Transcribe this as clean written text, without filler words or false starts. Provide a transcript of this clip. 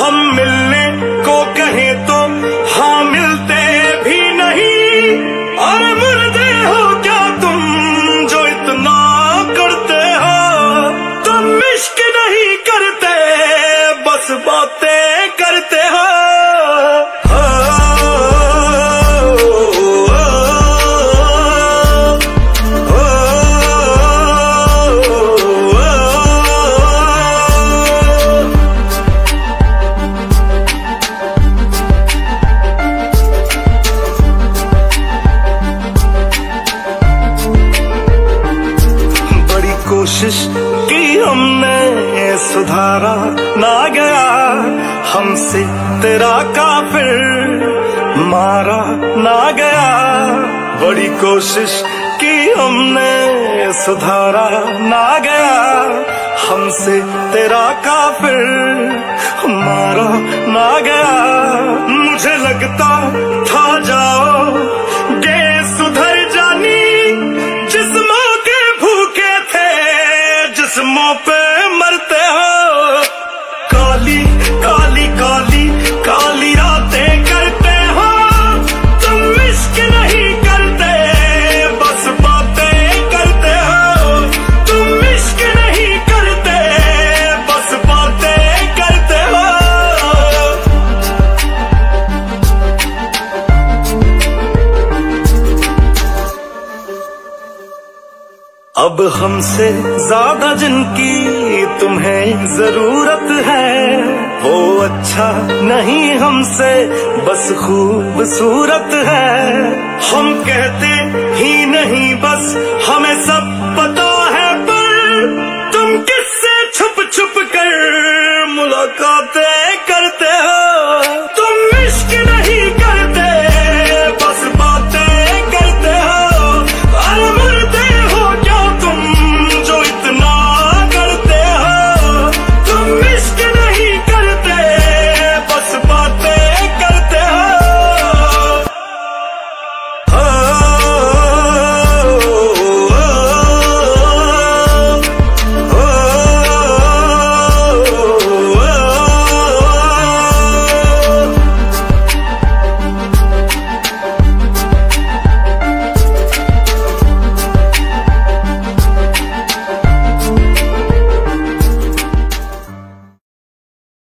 हम मिलने को कहें तो हाँ मिलते भी नहीं। और मुर्दे हो क्या तुम जो इतना करते हो? तुम इश्क नहीं करते बस बातें करते हो। कोशिश की हमने सुधारा ना गया हमसे तेरा काफिर मारा ना गया। बड़ी कोशिश की हमने सुधारा ना गया हमसे तेरा काफिर मारा ना गया। मुझे लगता था जाओगे सुधर जानी जिस्मों के भूखे थे जिस्मों पे मरते हो। काली काली काली काली रातें करते हो तुम इश्क नहीं करते बस बातें करते हो। तुम इश्क नहीं करते बस बातें करते हो। अब हमसे ज्यादा जिनकी तुम्हें जरूरत है वो अच्छा नहीं हमसे बस खूबसूरत है। हम कहते ही नहीं बस हमें सब पता है पर तुम किससे छुप छुप कर मुलाकातें